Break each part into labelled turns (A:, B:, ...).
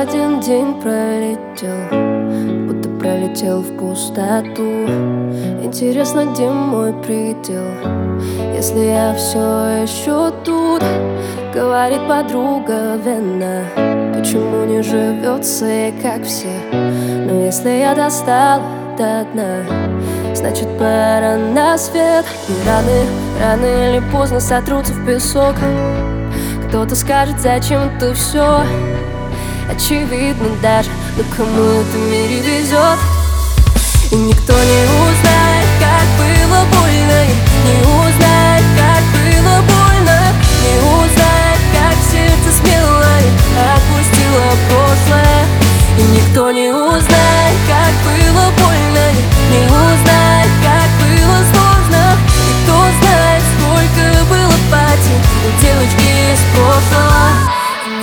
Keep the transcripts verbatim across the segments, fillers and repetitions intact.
A: один день пролетел, будто пролетел в пустоту. Интересно, где мой предел, если я все еще тут? Говорит подруга Вена, почему не живется ей как все? Но если я достала до дна, значит пора на свет. И раны, рано или поздно сотрутся в песок. Кто-то скажет, зачем это все? Очевидно даже, но кому это в мире везет? И никто не узнает, как было больно, не узнает, как было больно, не узнает, как сердце смело отпустило прошлое. И никто не узнает, как было больно, не узнает, как было сложно. И кто знает, сколько было потерь у девочки из прошлого.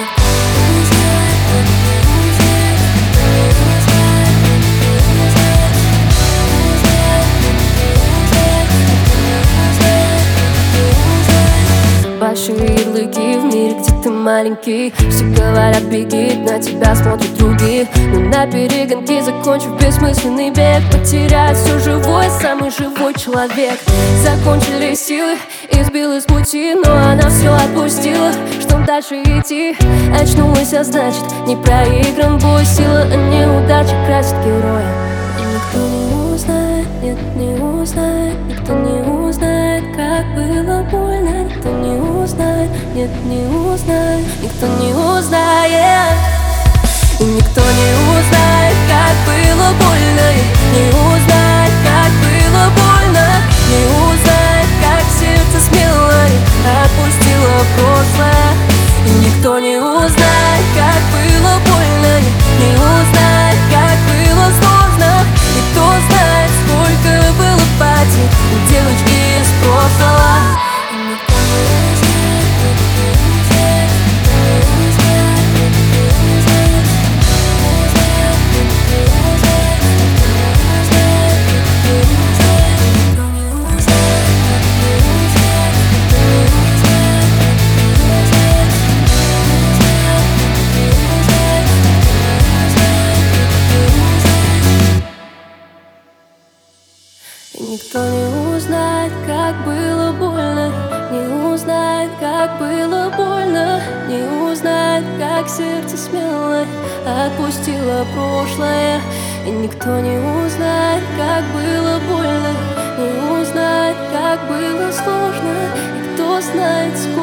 A: Большие ярлыки в мире, где ты маленький. Все говорят, беги, на тебя смотрят другие. Но на перегонке, закончив бессмысленный бег, потеряет все живое, самый живой человек. Закончили силы, избилась с пути, но она все отпустила. Что дальше идти? Очнулась, а значит, не проигран бой. Сила, а неудача красит героя. И никто не узнает, нет, не узнает. Никто не узнает, как было больно. Никто не узнает, нет, не узнает. Никто не узнает. И никто не узнает, как было больно. Не узнает, как было больно. Не узнает, как сердце смело отпустило прошлое. И никто не узнает, как было больно. Не узнает, как было сложно. И кто знает, сколько было потерь у девочки из прошлого. Никто не узнает, как было больно, не узнает, как было больно, не узнает, как сердце смело отпустило прошлое. И никто не узнает, как было больно, не узнает, как было сложно. И кто знает, сколько